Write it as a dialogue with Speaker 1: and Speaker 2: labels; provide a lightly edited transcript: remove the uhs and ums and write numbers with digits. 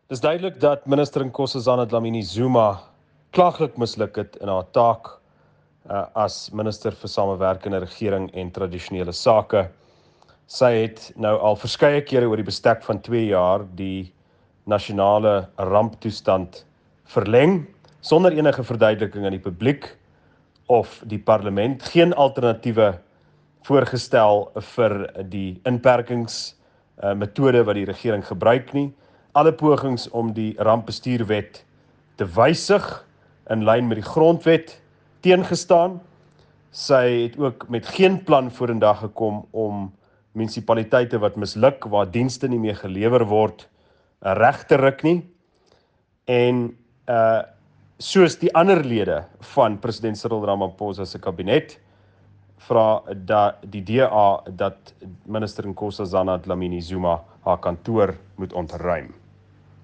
Speaker 1: Dis duidelik dat minister Nkosazana Dlamini-Zuma klaaglik misluk het in haar taak as minister vir samewerkende regering en tradisionele sake. Sy het nou al verskeie kere oor die bestek van 2 jaar die nasionale ramptoestand verleng, sonder enige verduideliking aan die publiek of die parlement, geen alternatiewe voorgestel vir die inperkingsmetode wat die regering gebruik nie. Alle pogings om die rampbestuurwet te wysig in lyn met die grondwet teengestaan. Sy het ook met geen plan vorendag gekom om munisipaliteite wat misluk, waar dienste nie meer gelewer word, reg te ruk nie. En soos die ander lede van president Cyril Ramaphosa se kabinet, vra die DA dat minister Nkosazana Dlamini-Zuma haar kantoor moet ontruim.